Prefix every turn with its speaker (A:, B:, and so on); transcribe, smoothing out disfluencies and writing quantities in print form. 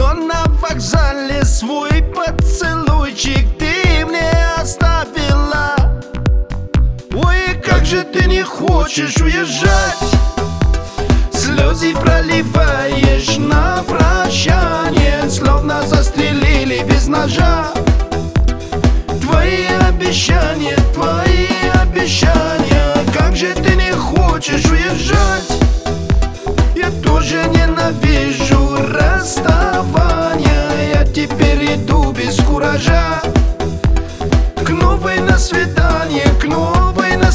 A: Но на вокзале свой поцелуйчик ты мне оставила. Ой, как же ты не хочешь уезжать, слезы проливаешь на прощание, словно застрелили без ножа. Твои обещания, как же ты не хочешь уезжать. Я тоже ненавижу расставание, я теперь иду без куража к новой на свидание, к новой на